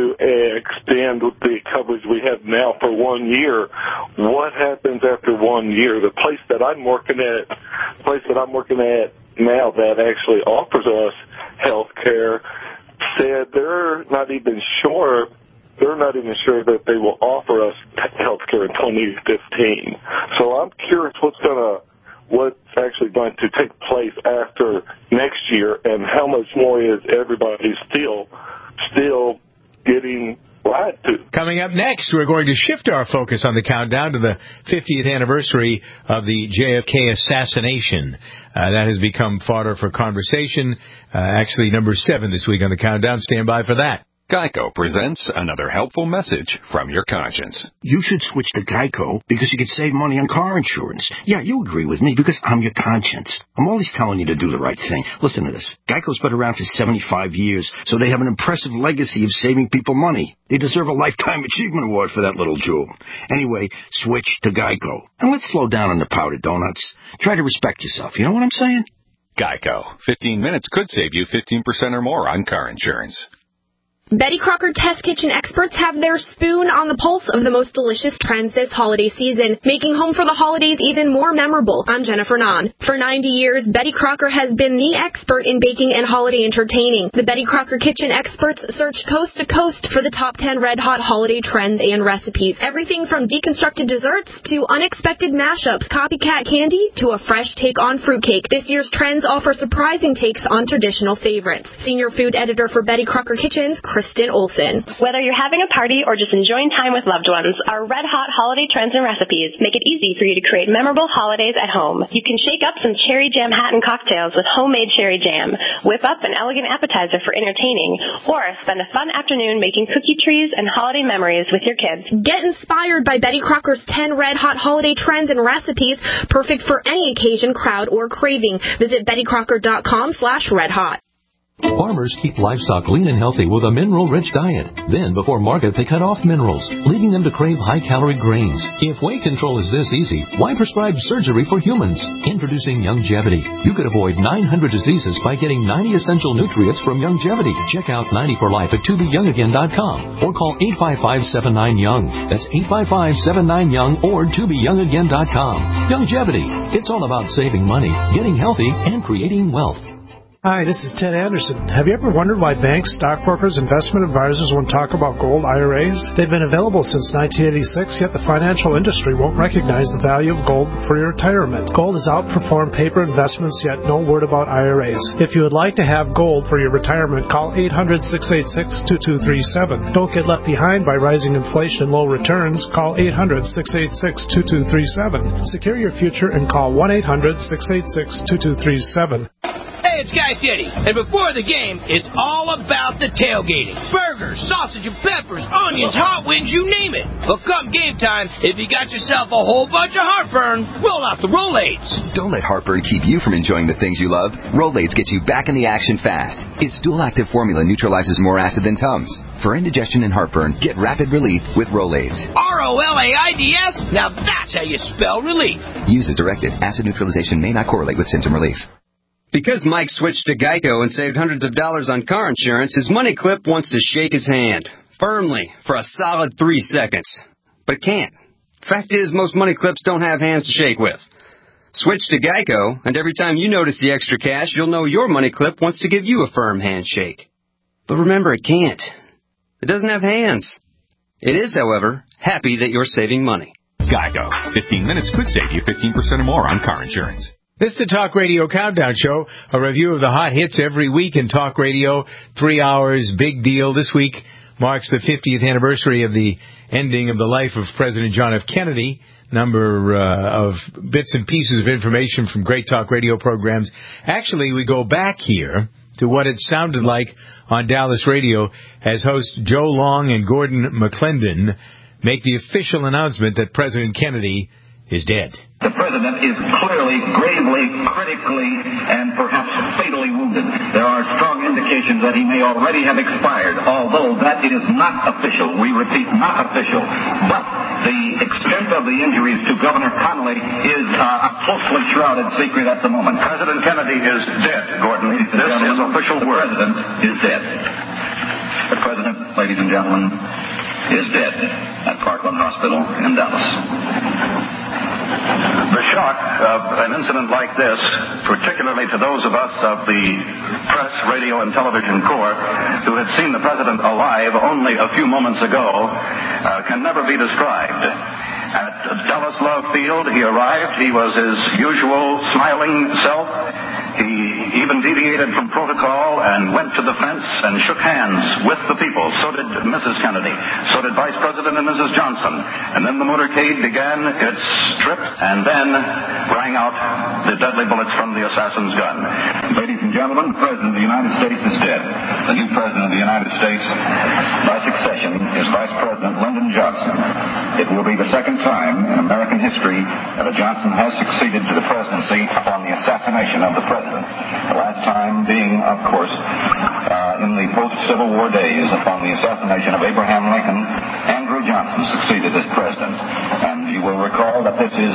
extend the coverage we have now for one year. What happens after one year? The place that I'm working at, the place that I'm working at now that actually offers us health care, said they're not even sure. They're not even sure that they will offer us health care in twenty fifteen. So I'm curious what's gonna. what's actually going to take place after next year, and how much more is everybody still still getting lied to. Coming up next, we're going to shift our focus on the countdown to the fiftieth anniversary of the J F K assassination. Uh, that has become fodder for conversation. Uh, actually, number seven this week on the countdown. Stand by for that. Geico presents another helpful message from your conscience. You should switch to Geico because you could save money on car insurance. Yeah, you agree with me because I'm your conscience. I'm always telling you to do the right thing. Listen to this. Geico's been around for seventy-five years, so they have an impressive legacy of saving people money. They deserve a Lifetime Achievement Award for that little jewel. Anyway, switch to Geico. And let's slow down on the powdered donuts. Try to respect yourself. You know what I'm saying? Geico. fifteen minutes could save you fifteen percent or more on car insurance. Betty Crocker Test Kitchen experts have their spoon on the pulse of the most delicious trends this holiday season, making home for the holidays even more memorable. I'm Jennifer Nahn. For ninety years, Betty Crocker has been the expert in baking and holiday entertaining. The Betty Crocker Kitchen experts search coast to coast for the top ten red-hot holiday trends and recipes. Everything from deconstructed desserts to unexpected mashups, copycat candy to a fresh take on fruitcake. This year's trends offer surprising takes on traditional favorites. Senior food editor for Betty Crocker Kitchens, Kristen Olson. Whether you're having a party or just enjoying time with loved ones, our red-hot holiday trends and recipes make it easy for you to create memorable holidays at home. You can shake up some cherry jam Hatton cocktails with homemade cherry jam, whip up an elegant appetizer for entertaining, or spend a fun afternoon making cookie trees and holiday memories with your kids. Get inspired by Betty Crocker's ten red-hot holiday trends and recipes, perfect for any occasion, crowd, or craving. Visit betty crocker dot com slash red hot. Farmers keep livestock lean and healthy with a mineral-rich diet. Then, before market, they cut off minerals, leading them to crave high-calorie grains. If weight control is this easy, why prescribe surgery for humans? Introducing Youngevity. You could avoid nine hundred diseases by getting ninety essential nutrients from Youngevity. Check out ninety for life at to be young again dot com or call eight five five, seven nine, young. That's eight five five, seven nine, young or to be young again dot com. Youngevity. It's all about saving money, getting healthy, and creating wealth. Hi, this is Ted Anderson. Have you ever wondered why banks, stockbrokers, investment advisors won't talk about gold I R As? They've been available since nineteen eighty-six, yet the financial industry won't recognize the value of gold for your retirement. Gold has outperformed paper investments, yet no word about I R As. If you would like to have gold for your retirement, call eight hundred, six eight six, two two three seven. Don't get left behind by rising inflation and low returns. Call eight hundred, six eight six, two two three seven. Secure your future and call one eight hundred, six eight six, two two three seven. Hey, it's Guy Fieri, and before the game, it's all about the tailgating. Burgers, sausage and peppers, onions, hot wings, you name it. But come game time, if you got yourself a whole bunch of heartburn, roll out the Rolaids. Don't let heartburn keep you from enjoying the things you love. Rolaids gets you back in the action fast. Its dual-active formula neutralizes more acid than Tums. For indigestion and heartburn, get rapid relief with Rolaids. R O L A I D S? Now that's how you spell relief. Use as directed. Acid neutralization may not correlate with symptom relief. Because Mike switched to Geico and saved hundreds of dollars on car insurance, his money clip wants to shake his hand, firmly, for a solid three seconds. But it can't. Fact is, most money clips don't have hands to shake with. Switch to Geico, and every time you notice the extra cash, you'll know your money clip wants to give you a firm handshake. But remember, it can't. It doesn't have hands. It is, however, happy that you're saving money. Geico. fifteen minutes could save you fifteen percent or more on car insurance. This is the Talk Radio Countdown Show, a review of the hot hits every week in Talk Radio. Three hours, big deal. This week marks the fiftieth anniversary of the ending of the life of President John F. Kennedy. Number uh, of bits and pieces of information from great talk radio programs. Actually, we go back here to what it sounded like on Dallas radio as hosts Joe Long and Gordon McClendon make the official announcement that President Kennedy is dead. The president is clearly, gravely, critically, and perhaps fatally wounded. There are strong indications that he may already have expired, although that it is not official. We repeat, not official. But the extent of the injuries to Governor Connolly is uh, a closely shrouded secret at the moment. President Kennedy is dead, Gordon. This is official word. The president is dead. The president, ladies and gentlemen, is dead at Parkland Hospital in Dallas. The shock of an incident like this, particularly to those of us of the press, radio, and television corps who had seen the president alive only a few moments ago, uh, can never be described. At Dallas Love Field, he arrived. He was his usual smiling self. He even deviated from protocol and went to the fence and shook hands with the people. So did Missus Kennedy. So did Vice President and Missus Johnson. And then the motorcade began its trip and then rang out the deadly bullets from the assassin's gun. Ladies and gentlemen, the President of the United States is dead. The new President of the United States, by succession, is Vice President Lyndon Johnson. It will be the second time in American history that a Johnson has succeeded to the presidency upon the assassination of the president. The last time being, of course, uh, in the post-Civil War days upon the assassination of Abraham Lincoln. Andrew Johnson succeeded as president. And you will recall that this is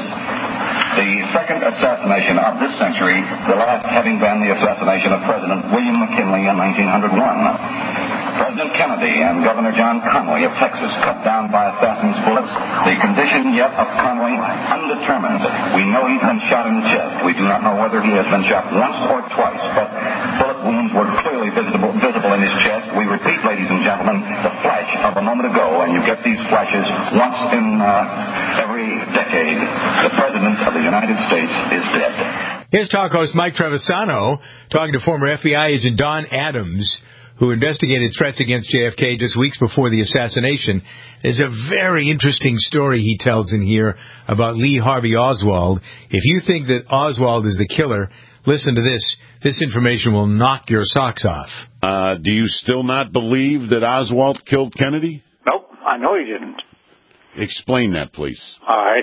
the second assassination of this century, the last having been the assassination of President William McKinley in nineteen oh one. President Kennedy and Governor John Connally of Texas cut down by assassin's bullets. The condition yet of Connally undetermined. We know he's been shot in the chest. We do not know whether he has been shot once or twice, but bullet wounds were clearly visible, visible in his chest. We repeat, ladies and gentlemen, the flash of a moment ago, and you get these flashes once in uh, every decade. The President of the United States is dead. Here's talk host Mike Trevisano talking to former F B I agent Don Adams, who investigated threats against J F K just weeks before the assassination. There's a very interesting story he tells in here about Lee Harvey Oswald. If you think that Oswald is the killer, listen to this. This information will knock your socks off. Uh, do you still not believe that Oswald killed Kennedy? Nope, I know he didn't. Explain that, please. All right.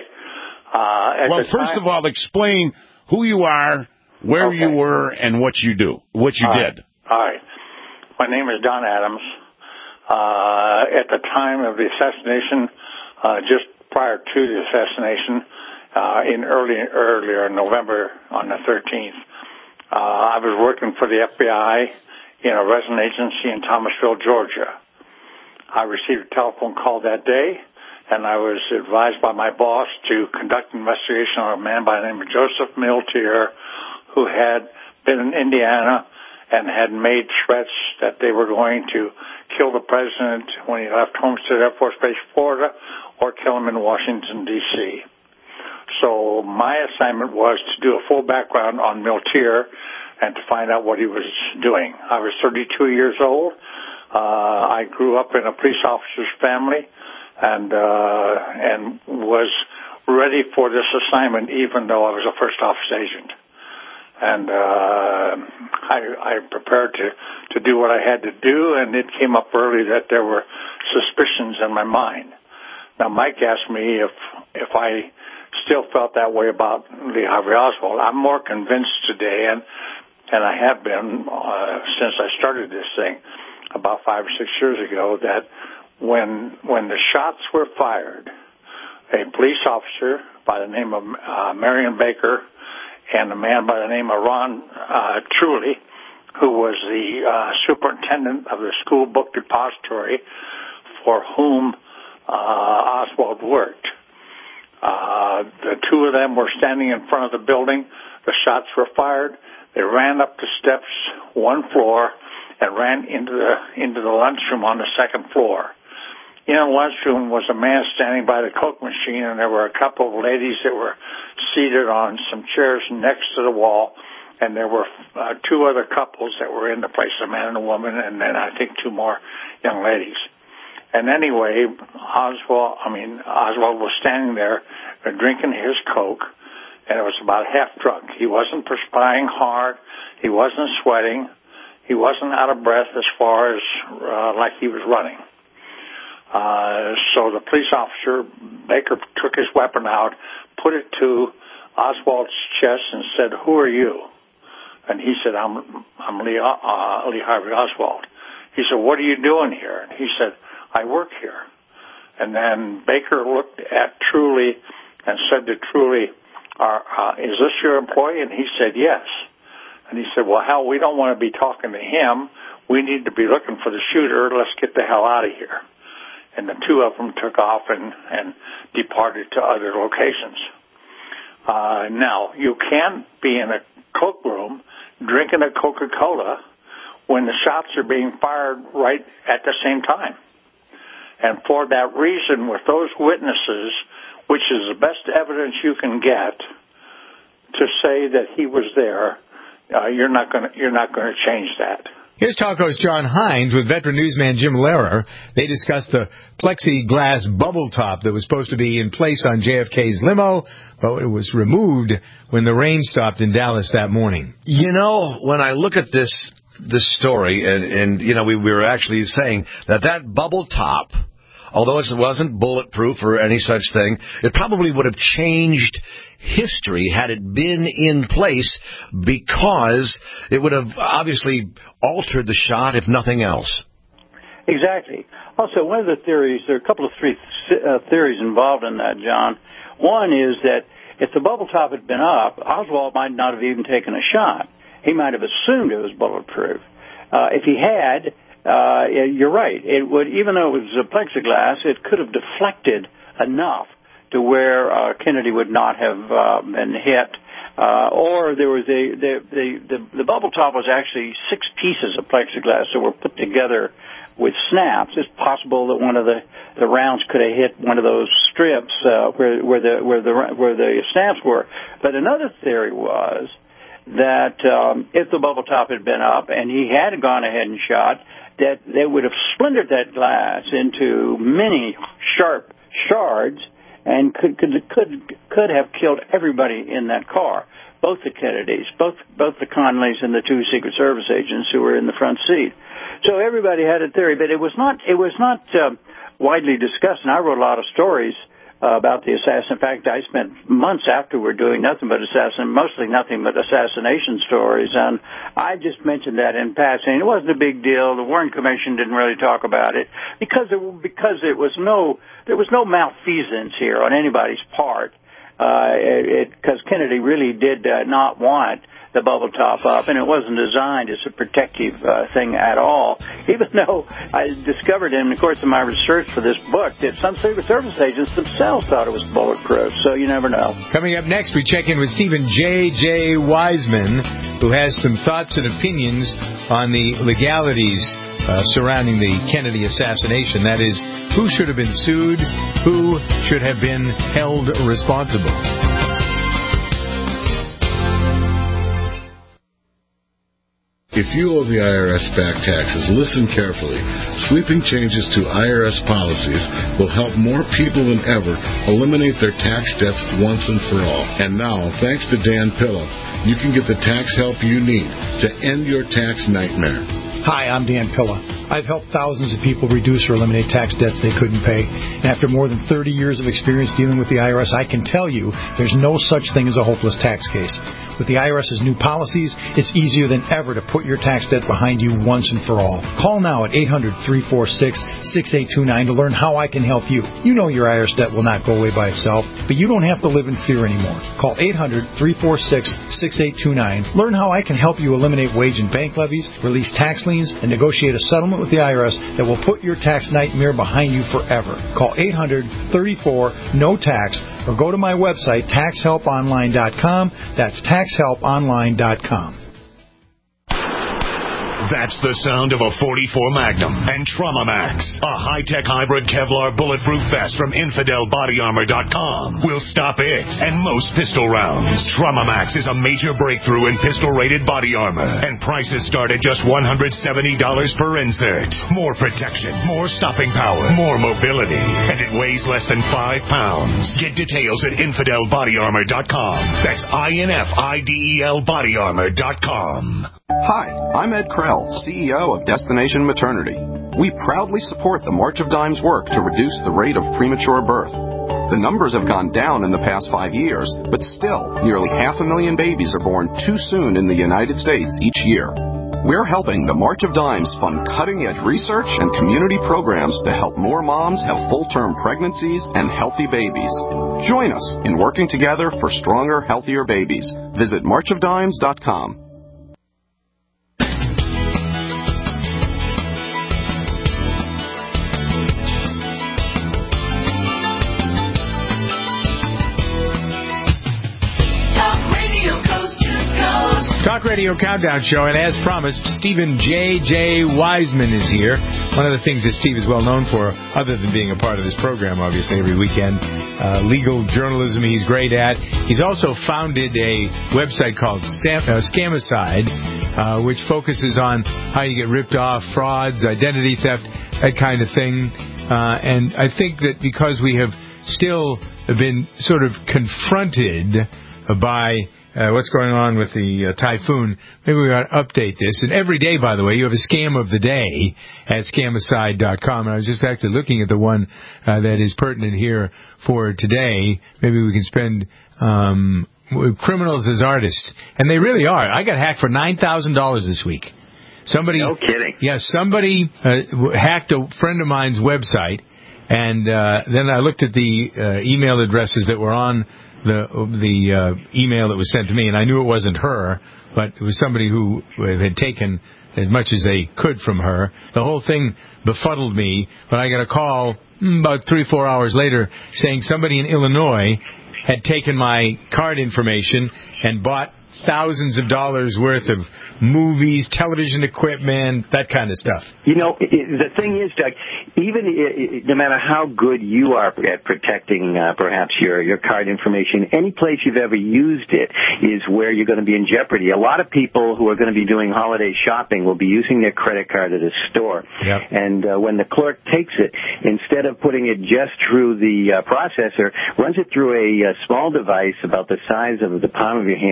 Uh, well, first time... of all, explain who you are, where okay. you were, and what you do, what you all did. Right. All right. My name is Don Adams. Uh, at the time of the assassination, uh, just prior to the assassination, uh, in early, earlier November on the thirteenth, uh, I was working for the F B I in a resident agency in Thomasville, Georgia. I received a telephone call that day, and I was advised by my boss to conduct an investigation on a man by the name of Joseph Miltier, who had been in Indiana and had made threats that they were going to kill the president when he left Homestead Air Force Base, Florida, or kill him in Washington, D C So my assignment was to do a full background on Miltier and to find out what he was doing. I was thirty-two years old. Uh, I grew up in a police officer's family and uh, and was ready for this assignment even though I was a first office agent. And uh, I, I prepared to, to do what I had to do, and it came up early that there were suspicions in my mind. Now, Mike asked me if if I still felt that way about Lee Harvey Oswald. I'm more convinced today, and and I have been uh, since I started this thing about five or six years ago, that when when the shots were fired, a police officer by the name of uh, Marion Baker and a man by the name of Ron uh, Truly, who was the uh, superintendent of the school book depository for whom uh, Oswald worked. Uh, the two of them were standing in front of the building. The shots were fired. They ran up the steps, one floor, and ran into the into the lunchroom on the second floor. In the lunchroom was a man standing by the Coke machine, and there were a couple of ladies that were seated on some chairs next to the wall, and there were uh, two other couples that were in the place, a man and a woman, and then I think two more young ladies. And anyway, Oswald, I mean, Oswald was standing there uh, drinking his Coke, and it was about half drunk. He wasn't perspiring hard. He wasn't sweating. He wasn't out of breath as far as uh, like he was running. Uh, so the police officer, Baker, took his weapon out, put it to Oswald's chest and said, "Who are you?" And he said, I'm, I'm Lee, uh, Lee Harvey Oswald. He said, "What are you doing here?" And he said, "I work here." And then Baker looked at Truly and said to Truly, uh, uh, "Is this your employee?" And he said, "Yes." And he said, "Well, hell, we don't want to be talking to him. We need to be looking for the shooter. Let's get the hell out of here." And the two of them took off and, and departed to other locations. Uh, now, you can't be in a Coke room drinking a Coca-Cola when the shots are being fired right at the same time. And for that reason, with those witnesses, which is the best evidence you can get to say that he was there, uh, you're not going to you're not going to change that. Here's Talk host John Hines with veteran newsman Jim Lehrer. They discussed the plexiglass bubble top that was supposed to be in place on J F K's limo, but it was removed when the rain stopped in Dallas that morning. You know, when I look at this this story, and, and you know, we, we were actually saying that that bubble top, although it wasn't bulletproof or any such thing, it probably would have changed history had it been in place, because it would have obviously altered the shot, if nothing else. Exactly. Also, one of the theories, there are a couple of three uh, theories involved in that, John. One is that if the bubble top had been up, Oswald might not have even taken a shot. He might have assumed it was bulletproof. Uh, if he had, uh, you're right, it would, even though it was a plexiglass, it could have deflected enough to where uh, Kennedy would not have uh, been hit. Uh, or there was a, the, the, the, the bubble top was actually six pieces of plexiglass that were put together with snaps. It's possible that one of the, the rounds could have hit one of those strips uh, where, where, the, where, the, where the snaps were. But another theory was that um, if the bubble top had been up and he had gone ahead and shot, that they would have splintered that glass into many sharp shards and could could could could have killed everybody in that car, both the Kennedys, both both the Conleys and the two Secret Service agents who were in the front seat. So everybody had a theory, but it was not it was not uh, widely discussed. And I wrote a lot of stories uh, about the assassin. In fact, I spent months afterward doing nothing but assassin, mostly nothing but assassination stories. And I just mentioned that in passing. It wasn't a big deal. The Warren Commission didn't really talk about it because it, because it was no, there was no malfeasance here on anybody's part. Uh, it, because Kennedy really did uh, not want the bubble top up, and it wasn't designed as a protective uh, thing at all, even though I discovered, in the course of my research for this book, that some Secret Service agents themselves thought it was bulletproof, so you never know. Coming up next, we check in with Stephen J J. Wiseman, who has some thoughts and opinions on the legalities uh, surrounding the Kennedy assassination. That is, who should have been sued, who should have been held responsible. If you owe the I R S back taxes, listen carefully. Sweeping changes to I R S policies will help more people than ever eliminate their tax debts once and for all. And now, thanks to Dan Pilla, you can get the tax help you need to end your tax nightmare. Hi, I'm Dan Pilla. I've helped thousands of people reduce or eliminate tax debts they couldn't pay. And after more than thirty years of experience dealing with the I R S, I can tell you there's no such thing as a hopeless tax case. With the I R S's new policies, it's easier than ever to put your tax debt behind you once and for all. Call now at eight hundred, three four six, six eight two nine to learn how I can help you. You know your I R S debt will not go away by itself, but you don't have to live in fear anymore. Call eight hundred, three four six, six eight two nine. Learn how I can help you eliminate wage and bank levies, release tax liens, and negotiate a settlement with the I R S that will put your tax nightmare behind you forever. Call eight hundred, thirty-four, no tax or go to my website, tax help online dot com. That's tax help online dot com. That's the sound of a forty-four Magnum and Trauma Max, a high-tech hybrid Kevlar bulletproof vest from Infidel Body Armor dot com. Will stop it and most pistol rounds. Trauma Max is a major breakthrough in pistol-rated body armor, and prices start at just one hundred seventy dollars per insert. More protection, more stopping power, more mobility, and it weighs less than five pounds. Get details at Infidel Body Armor dot com. That's I N F I D E L Body Armor dot com. Hi, I'm Ed Krell, C E O of Destination Maternity. We proudly support the March of Dimes work to reduce the rate of premature birth. The numbers have gone down in the past five years, but still, nearly half a million babies are born too soon in the United States each year. We're helping the March of Dimes fund cutting-edge research and community programs to help more moms have full-term pregnancies and healthy babies. Join us in working together for stronger, healthier babies. Visit march of dimes dot com. Talk Radio Countdown Show, and as promised, Stephen J J. Wiseman is here. One of the things that Steve is well known for, other than being a part of this program, obviously, every weekend, uh, legal journalism he's great at. He's also founded a website called Sam, uh, Scamicide, uh, which focuses on how you get ripped off, frauds, identity theft, that kind of thing. Uh, and I think that because we have still been sort of confronted by Uh, what's going on with the uh, typhoon, maybe we ought to update this. And every day, by the way, you have a scam of the day at scamicide dot com. And I was just actually looking at the one uh, that is pertinent here for today. Maybe we can spend um, criminals as artists. And they really are. I got hacked for nine thousand dollars this week. Somebody, no kidding. Yeah, somebody uh, hacked a friend of mine's website. And uh, then I looked at the uh, email addresses that were on the the uh, email that was sent to me, and I knew it wasn't her, but it was somebody who had taken as much as they could from her. The whole thing befuddled me, but I got a call mm, about three, four hours later saying somebody in Illinois had taken my card information and bought thousands of dollars worth of movies, television equipment, that kind of stuff. You know, the thing is, Doug, even no matter how good you are at protecting uh, perhaps your, your card information, any place you've ever used it is where you're going to be in jeopardy. A lot of people who are going to be doing holiday shopping will be using their credit card at a store. Yep. And uh, when the clerk takes it, instead of putting it just through the uh, processor, runs it through a, a small device about the size of the palm of your hand called a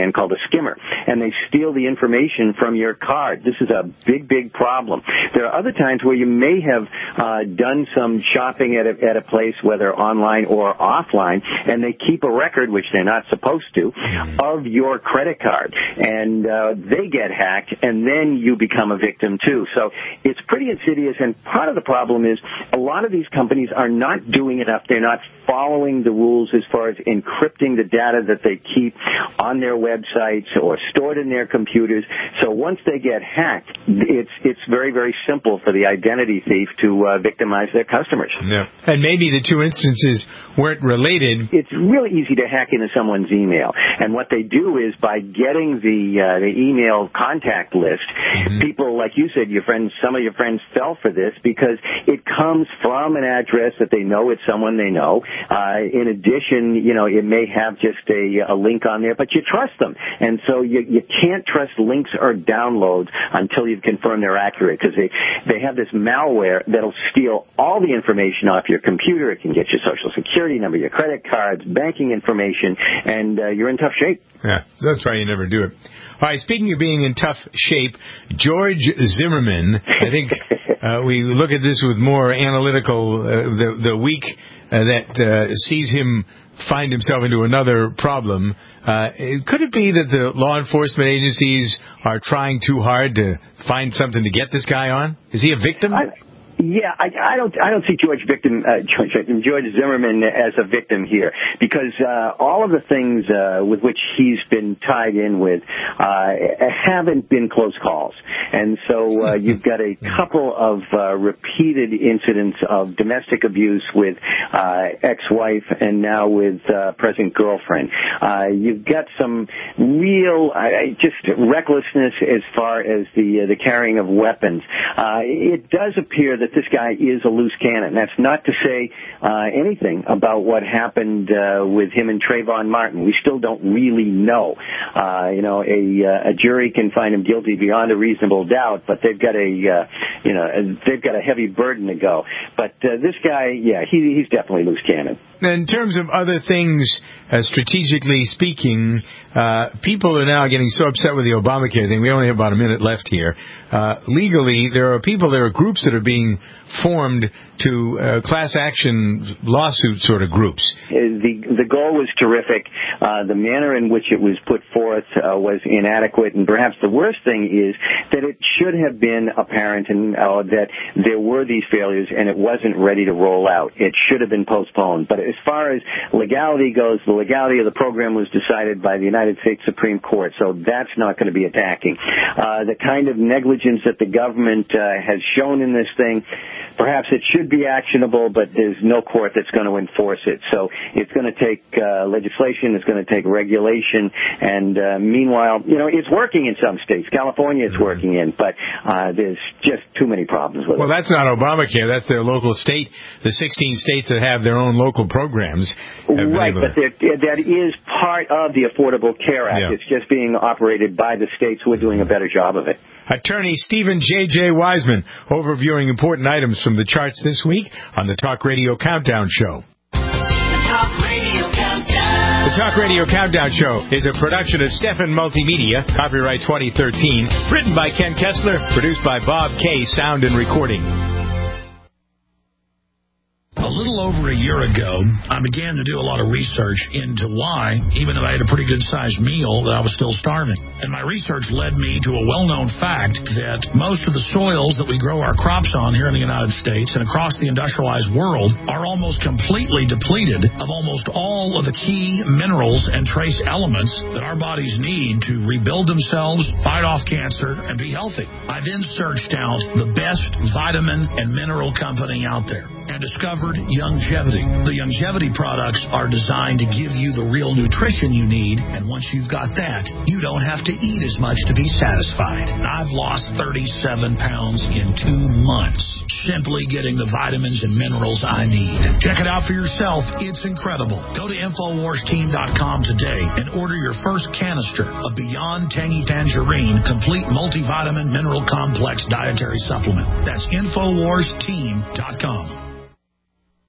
skimmer, and they steal the information from your card. This is a big, big problem. There are other times where you may have uh, done some shopping at a, at a place, whether online or offline, and they keep a record, which they're not supposed to, of your credit card, and uh, they get hacked, and then you become a victim too. So it's pretty insidious, and part of the problem is a lot of these companies are not doing enough. They're not following the rules as far as encrypting the data that they keep on their websites or stored in their computers. So once they get hacked, it's it's very, very simple for the identity thief to uh, victimize their customers. Yeah. And maybe the two instances weren't related. It's really easy to hack into someone's email. And what they do is by getting the uh, the email contact list, mm-hmm. people, like you said, your friends, some of your friends fell for this because it comes from an address that they know it's someone they know. Uh, in addition, you know, it may have just a, a link on there, but you trust them. And so you, you can't trust links or downloads until you've confirmed they're accurate, because they, they have this malware that'll steal all the information off your computer. It can get your social security number, your credit cards, banking information, and uh, you're in tough shape. Yeah, that's why you never do it. All right, speaking of being in tough shape, George Zimmerman, I think uh, we look at this with more analytical, uh, the, the week uh, that uh, sees him find himself into another problem. Uh, could it be that the law enforcement agencies are trying too hard to find something to get this guy on? Is he a victim? I- Yeah, I, I don't. I don't see George victim, uh, George, George Zimmerman as a victim here, because uh, all of the things uh, with which he's been tied in with uh, haven't been close calls, and so uh, you've got a couple of uh, repeated incidents of domestic abuse with uh, ex-wife and now with uh, present girlfriend. Uh, you've got some real, uh, just recklessness as far as the uh, the carrying of weapons. Uh, it does appear that this guy is a loose cannon. That's not to say uh, anything about what happened uh, with him and Trayvon Martin. We still don't really know. Uh, you know, a, uh, a jury can find him guilty beyond a reasonable doubt, but they've got a, uh, you know, they've got a heavy burden to go. But uh, this guy, yeah, he, he's definitely loose cannon. In terms of other things, uh, strategically speaking, uh, people are now getting so upset with the Obamacare thing. We only have about a minute left here. Uh, legally, there are people, there are groups that are being formed to uh, class action lawsuit sort of groups. The the goal was terrific. Uh, the manner in which it was put forth uh, was inadequate, and perhaps the worst thing is that it should have been apparent and uh, that there were these failures and it wasn't ready to roll out. It should have been postponed. But as far as legality goes, the legality of the program was decided by the United States Supreme Court, so that's not going to be attacking. Uh, the kind of negligence that the government uh, has shown in this thing, perhaps it should be actionable, but there's no court that's going to enforce it. So it's going to take uh, legislation, it's going to take regulation, and uh, meanwhile, you know, it's working in some states. California it's working in, but uh, there's just too many problems with well, it. Well, that's not Obamacare. That's their local state, the sixteen states that have their own local programs. Right, but that is part of the Affordable Care Act. Yeah. It's just being operated by the states who are doing a better job of it. Attorney Stephen J J. Wiseman, overviewing important items from the charts this week on the Talk Radio Countdown Show. The Talk Radio Countdown. The Talk Radio Countdown Show is a production of Stefan Multimedia, copyright twenty thirteen, written by Ken Kessler, produced by Bob K. Sound and Recording. A little over a year ago, I began to do a lot of research into why, even though I had a pretty good-sized meal, that I was still starving. And my research led me to a well-known fact that most of the soils that we grow our crops on here in the United States and across the industrialized world are almost completely depleted of almost all of the key minerals and trace elements that our bodies need to rebuild themselves, fight off cancer, and be healthy. I then searched out the best vitamin and mineral company out there and discovered Youngevity. The Youngevity products are designed to give you the real nutrition you need, and once you've got that, you don't have to eat as much to be satisfied. And I've lost thirty-seven pounds in two months, simply getting the vitamins and minerals I need. Check it out for yourself. It's incredible. Go to Infowars Team dot com today and order your first canister of Beyond Tangy Tangerine Complete Multivitamin Mineral Complex Dietary Supplement. That's Infowars Team dot com.